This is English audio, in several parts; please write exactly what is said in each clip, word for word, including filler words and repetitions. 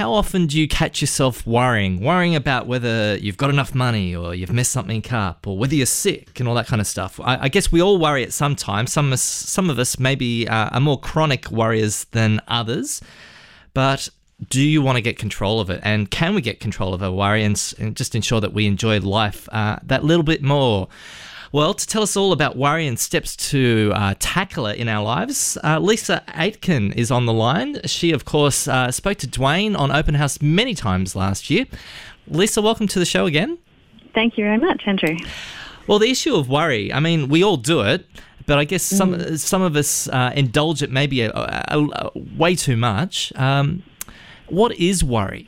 how often do you catch yourself worrying, worrying about whether you've got enough money or you've messed something up or whether you're sick and all that kind of stuff? I, I guess we all worry at some time. Some of us, some of us maybe uh, are more chronic worriers than others. But do you want to get control of it? And can we get control of our worry and, and just ensure that we enjoy life uh, that little bit more? Well, to tell us all about worry and steps to uh, tackle it in our lives, uh, Lisa Aitken is on the line. She, of course, uh, spoke to Dwayne on Open House many times last year. Lisa, welcome to the show again. Thank you very much, Andrew. Well, the issue of worry, I mean, we all do it, but I guess some Mm. some of us uh, indulge it maybe a, a, a, way too much. Um, what is worry?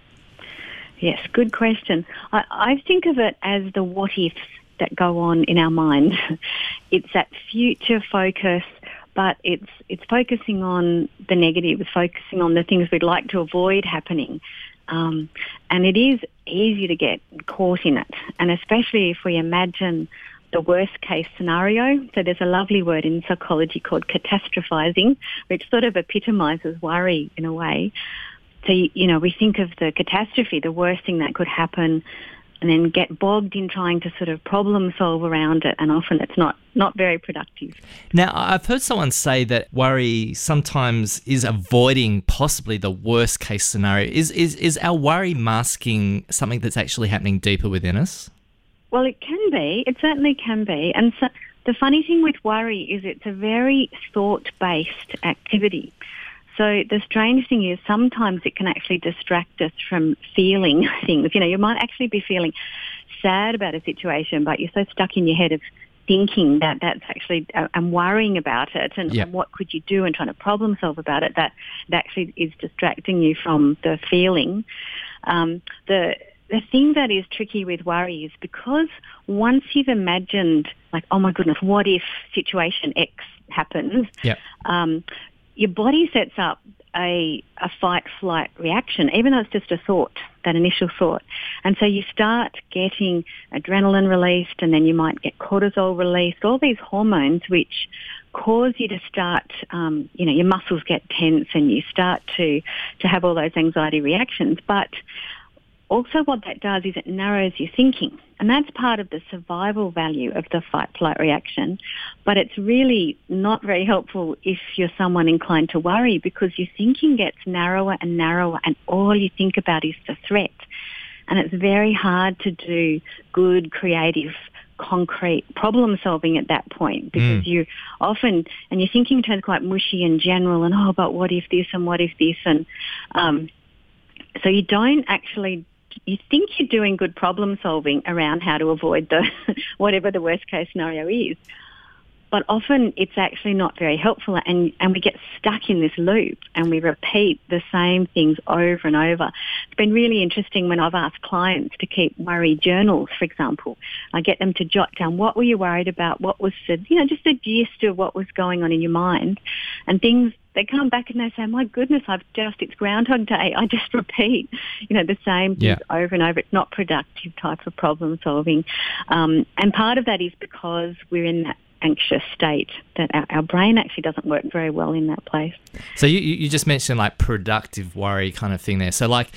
Yes, good question. I, I think of it as the what-ifs that go on in our mind. It's that future focus, but it's it's focusing on the negative, it's focusing on the things we'd like to avoid happening. Um, and it is easy to get caught in it, and especially if we imagine the worst case scenario. So there's a lovely word in psychology called catastrophizing, which sort of epitomizes worry in a way. So, you know, we think of the catastrophe, the worst thing that could happen, and then get bogged in trying to sort of problem solve around it, and often it's not, not very productive. Now, I've heard someone say that worry sometimes is avoiding possibly the worst case scenario. Is is is our worry masking something that's actually happening deeper within us? Well, it can be. It certainly can be. And so the funny thing with worry is it's a very thought-based activity. So the strange thing is sometimes it can actually distract us from feeling things. You know, you might actually be feeling sad about a situation, but you're so stuck in your head of thinking that that's actually, uh, and worrying about it and, Yep. and what could you do and trying to problem solve about it, that, that actually is distracting you from the feeling. Um, the the thing that is tricky with worry is because once you've imagined, like, oh my goodness, what if situation X happens, Yep. um, your body sets up a, a fight-flight reaction, even though it's just a thought, that initial thought. And so you start getting adrenaline released, and then you might get cortisol released, all these hormones which cause you to start, um, you know, your muscles get tense and you start to, to have all those anxiety reactions. But also what that does is it narrows your thinking. And that's part of the survival value of the fight-flight reaction. But it's really not very helpful if you're someone inclined to worry, because your thinking gets narrower and narrower and all you think about is the threat. And it's very hard to do good, creative, concrete problem solving at that point, because mm. you often, and your thinking turns quite mushy and general and, oh, but what if this and what if this? And um, so you don't actually... You think you're doing good problem solving around how to avoid the whatever the worst case scenario is, but often it's actually not very helpful, and, and we get stuck in this loop and we repeat the same things over and over. It's been really interesting when I've asked clients to keep worry journals, for example. I get them to jot down what were you worried about, what was the, you know, just the gist of what was going on in your mind, and things. They come back and they say, my goodness, I've just, it's Groundhog Day. I just repeat, you know, the same things yeah. over and over. It's not productive type of problem solving. Um, and part of that is because we're in that anxious state that our, our brain actually doesn't work very well in that place. So you, you just mentioned like productive worry kind of thing there. So like,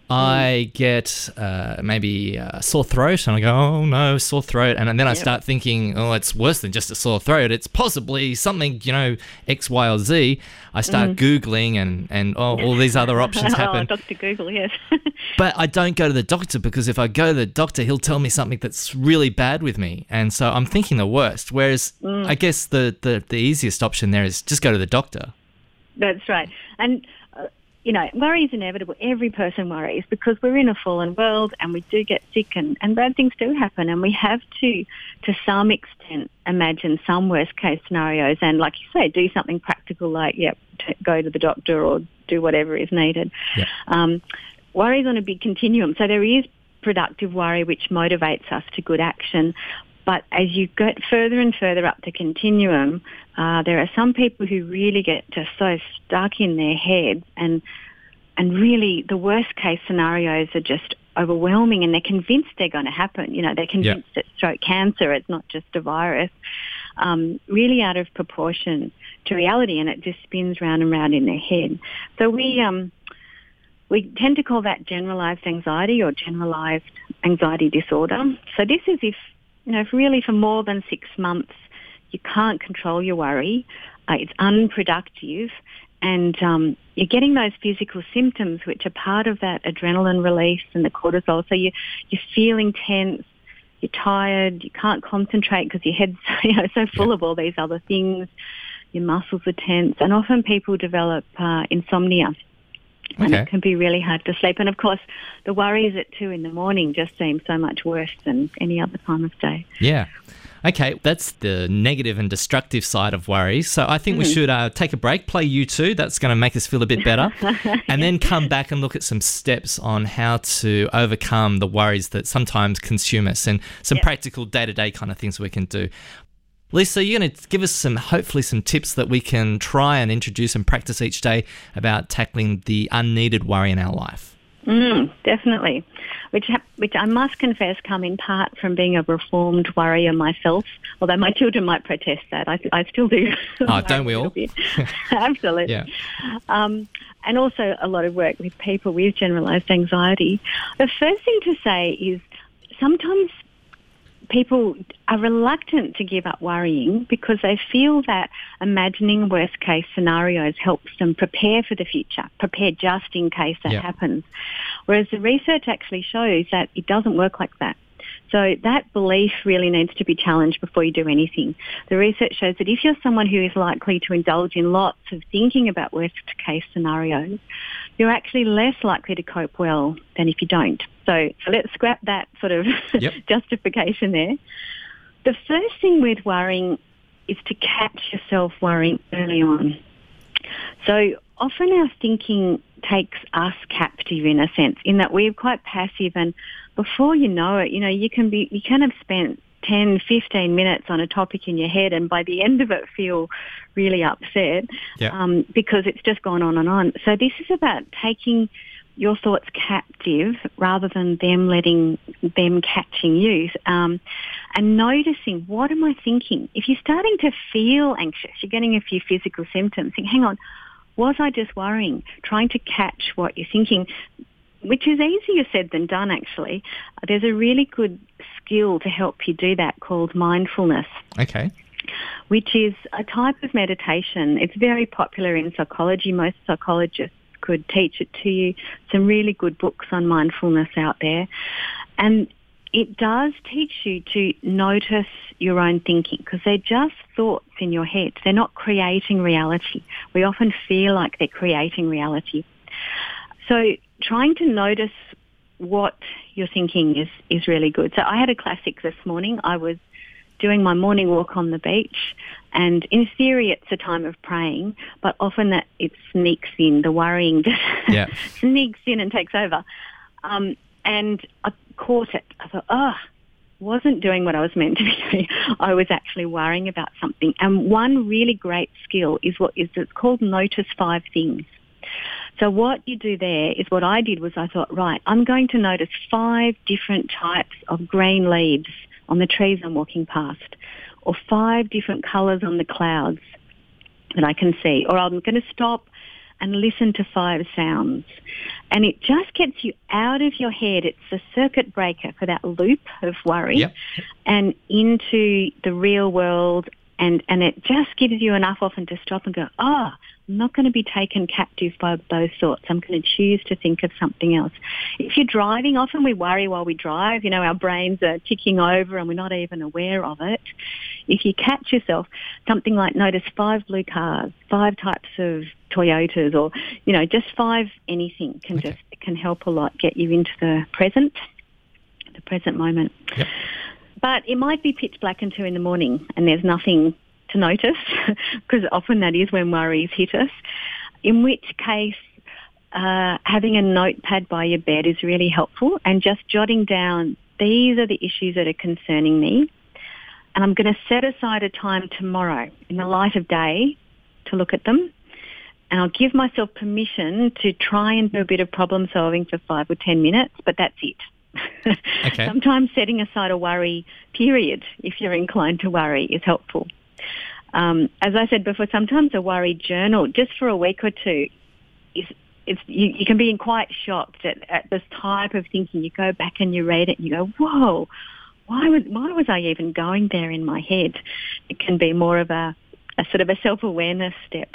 I get uh, maybe a sore throat and I go, oh no, sore throat. And then I yep. start thinking, oh, it's worse than just a sore throat. It's possibly something, you know, X, Y, or Z. I start mm. Googling and, and oh, all these other options happen. Oh, Doctor Google, yes. But I don't go to the doctor, because if I go to the doctor, he'll tell me something that's really bad with me. And so I'm thinking the worst. Whereas mm. I guess the, the, the easiest option there is just go to the doctor. That's right. And you know, worry is inevitable. Every person worries because we're in a fallen world and we do get sick and, and bad things do happen, and we have to, to some extent, imagine some worst case scenarios and, like you say, do something practical like, yep, t- go to the doctor or do whatever is needed. Yeah. Um, worry is on a big continuum. So there is productive worry which motivates us to good action. But as you get further and further up the continuum, uh, there are some people who really get just so stuck in their heads, and and really the worst case scenarios are just overwhelming, and they're convinced they're going to happen. You know, they're convinced yep. it's throat cancer, it's not just a virus, um, really out of proportion to reality, and it just spins round and round in their head. So we... Um, We tend to call that generalised anxiety or generalised anxiety disorder. So this is if, you know, if really for more than six months you can't control your worry, uh, it's unproductive, and um, you're getting those physical symptoms which are part of that adrenaline release and the cortisol. So you, you're feeling tense, you're tired, you can't concentrate because your head's you know, so full yeah. of all these other things, your muscles are tense, and often people develop uh, insomnia. And Okay. it can be really hard to sleep. And, of course, the worries at two in the morning just seem so much worse than any other time of day. Yeah. Okay, that's the negative and destructive side of worry. So I think mm. we should uh, take a break, play U two. That's going to make us feel a bit better. And then come back and look at some steps on how to overcome the worries that sometimes consume us and some yep. practical day-to-day kind of things we can do. Lisa, you're going to give us some, hopefully some tips that we can try and introduce and practice each day about tackling the unneeded worry in our life. Mm, definitely, which ha- which I must confess come in part from being a reformed worrier myself, although my children might protest that. I, I still do. Oh, don't we all? Absolutely. Yeah. Um, and also a lot of work with people with generalised anxiety. The first thing to say is sometimes people are reluctant to give up worrying because they feel that imagining worst-case scenarios helps them prepare for the future, prepare just in case that yeah. happens. Whereas the research actually shows that it doesn't work like that. So that belief really needs to be challenged before you do anything. The research shows that if you're someone who is likely to indulge in lots of thinking about worst-case scenarios, you're actually less likely to cope well than if you don't. So, so let's scrap that sort of yep. justification there. The first thing with worrying is to catch yourself worrying early on. So often our thinking takes us captive in a sense, in that we're quite passive, and before you know it, you know, you can be, you can have spent ten, fifteen minutes on a topic in your head, and by the end of it feel really upset yeah. um, because it's just gone on and on. So this is about taking your thoughts captive rather than them letting them catching you, um, and noticing, what am I thinking? If you're starting to feel anxious, you're getting a few physical symptoms, think, hang on, was I just worrying? Trying to catch what you're thinking, which is easier said than done, actually. There's a really good skill to help you do that called mindfulness. Okay. Which is a type of meditation. It's very popular in psychology. Most psychologists could teach it to you. Some really good books on mindfulness out there. And it does teach you to notice your own thinking, because they're just thoughts in your head. They're not creating reality. We often feel like they're creating reality. So trying to notice what you're thinking is, is really good. So I had a classic this morning. I was doing my morning walk on the beach, and in theory it's a time of praying, but often that it sneaks in, the worrying just yeah. sneaks in and takes over. Um, and I caught it. I thought, oh, wasn't doing what I was meant to be doing. I was actually worrying about something. And one really great skill is what is it's called notice five things. So what you do there is what I did was I thought, right, I'm going to notice five different types of green leaves on the trees I'm walking past, or five different colours on the clouds that I can see, or I'm going to stop and listen to five sounds. And it just gets you out of your head. It's a circuit breaker for that loop of worry yep. and into the real world. And, and it just gives you enough often to stop and go, oh, I'm not going to be taken captive by those thoughts. I'm going to choose to think of something else. If you're driving, often we worry while we drive. You know, our brains are ticking over and we're not even aware of it. If you catch yourself, something like notice five blue cars, five types of Toyotas, or, you know, just five anything can okay. just can help a lot, get you into the present, the present moment. Yep. But it might be pitch black and two in the morning and there's nothing to notice, because often that is when worries hit us, in which case uh, having a notepad by your bed is really helpful, and just jotting down, these are the issues that are concerning me, and I'm going to set aside a time tomorrow in the light of day to look at them, and I'll give myself permission to try and do a bit of problem solving for five or ten minutes, but that's it. Okay. Sometimes setting aside a worry period, if you're inclined to worry, is helpful. Um, as I said before, sometimes a worry journal, just for a week or two, is it's you, you can be quite shocked at, at this type of thinking. You go back and you read it and you go, whoa, why was, why was I even going there in my head? It can be more of a, a sort of a self-awareness step.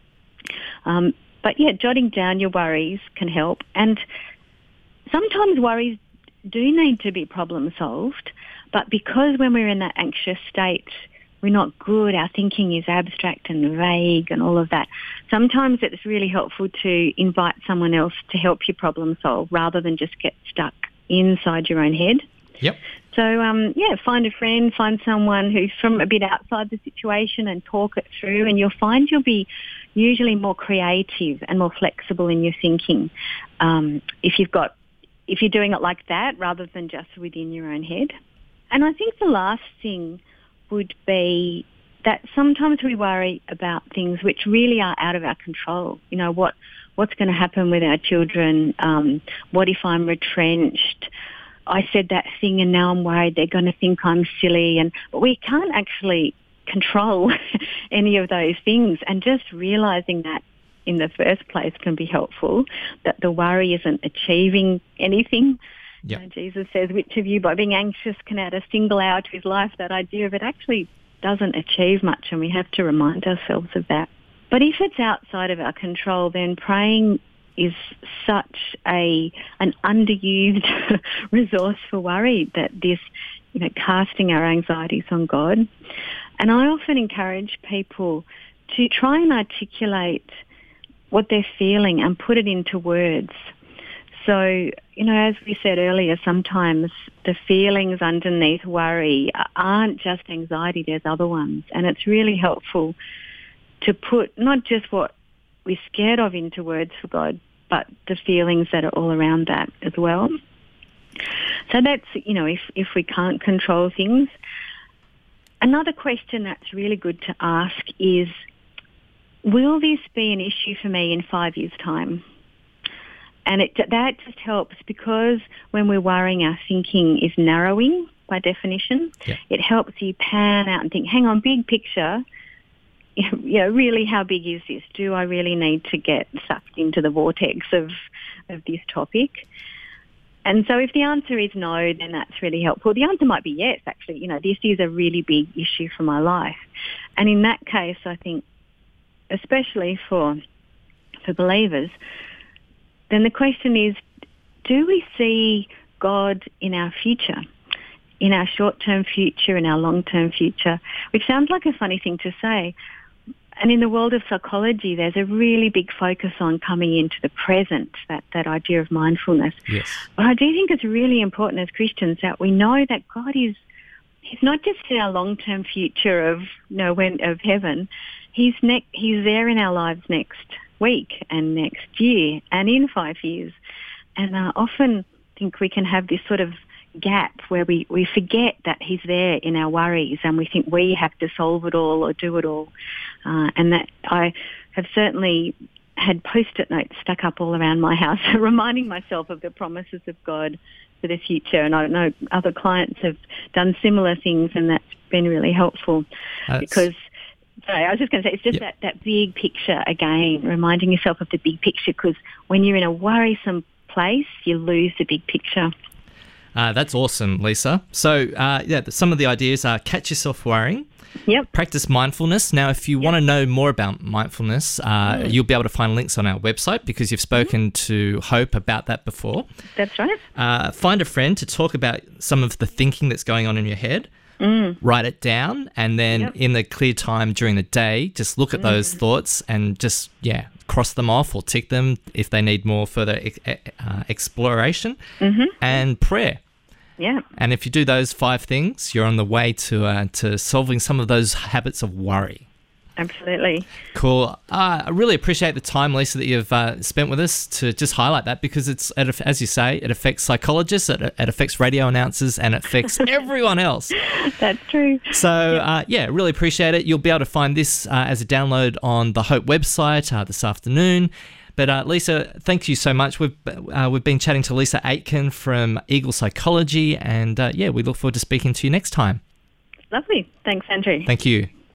Um, but yeah, jotting down your worries can help. And sometimes worries do need to be problem solved, but because when we're in that anxious state, we're not good, our thinking is abstract and vague and all of that. Sometimes it's really helpful to invite someone else to help you problem solve rather than just get stuck inside your own head. Yep. So, um, yeah, find a friend, find someone who's from a bit outside the situation and talk it through, and you'll find you'll be usually more creative and more flexible in your thinking um, if you've got, if you're doing it like that rather than just within your own head. And I think the last thing would be that sometimes we worry about things which really are out of our control. You know, what what's going to happen with our children? Um, what if I'm retrenched? I said that thing and now I'm worried they're going to think I'm silly. And but we can't actually control any of those things. And just realising that in the first place can be helpful, that the worry isn't achieving anything. Yep. You know, Jesus says, which of you by being anxious can add a single hour to his life? That idea of it actually doesn't achieve much, and we have to remind ourselves of that. But if it's outside of our control, then praying is such a an underused resource for worry, that this, you know, casting our anxieties on God. And I often encourage people to try and articulate what they're feeling and put it into words. So, you know, as we said earlier, sometimes the feelings underneath worry aren't just anxiety, there's other ones. And it's really helpful to put not just what we're scared of into words for God, but the feelings that are all around that as well. So that's, you know, if, if we can't control things. Another question that's really good to ask is, will this be an issue for me in five years' time? And it, that just helps, because when we're worrying, our thinking is narrowing by definition. Yeah. It helps you pan out and think, hang on, big picture, you know, really how big is this? Do I really need to get sucked into the vortex of, of this topic? And so if the answer is no, then that's really helpful. The answer might be yes, actually. You know, this is a really big issue for my life. And in that case, I think, especially for for believers, then the question is, do we see God in our future, in our short-term future, in our long-term future? Which sounds like a funny thing to say. And in the world of psychology, there's a really big focus on coming into the present, that, that idea of mindfulness. Yes. But I do think it's really important as Christians that we know that God is, he's not just in our long-term future of, you know, when, of heaven. He's ne- He's there in our lives next week and next year and in five years. And I often think we can have this sort of gap where we, we forget that he's there in our worries, and we think we have to solve it all or do it all. Uh, and that I have certainly had post-it notes stuck up all around my house reminding myself of the promises of God for the future. And I know other clients have done similar things, and that's been really helpful. That's... because Sorry, I was just going to say, it's just yep. that, that big picture again, reminding yourself of the big picture, because when you're in a worrisome place, you lose the big picture. Uh, that's awesome, Lisa. So, uh, yeah, some of the ideas are catch yourself worrying. Yep. Practice mindfulness. Now, if you yep. want to know more about mindfulness, uh, mm. you'll be able to find links on our website, because you've spoken mm. to Hope about that before. That's right. Uh, find a friend to talk about some of the thinking that's going on in your head. Mm. Write it down, and then yep. in the clear time during the day, just look at mm. those thoughts and just, yeah, cross them off or tick them if they need more further uh, exploration, mm-hmm. and prayer. Yeah. And if you do those five things, you're on the way to uh, to solving some of those habits of worry. Absolutely. Cool. Uh, I really appreciate the time, Lisa, that you've uh, spent with us to just highlight that, because it's, it, as you say, it affects psychologists, it, it affects radio announcers, and it affects everyone else. That's true. So, uh, yeah, really appreciate it. You'll be able to find this uh, as a download on the Hope website uh, this afternoon. But uh, Lisa, thank you so much. We've uh, we've been chatting to Lisa Aitken from Eagle Psychology, and uh, yeah, we look forward to speaking to you next time. Lovely. Thanks, Andrew. Thank you.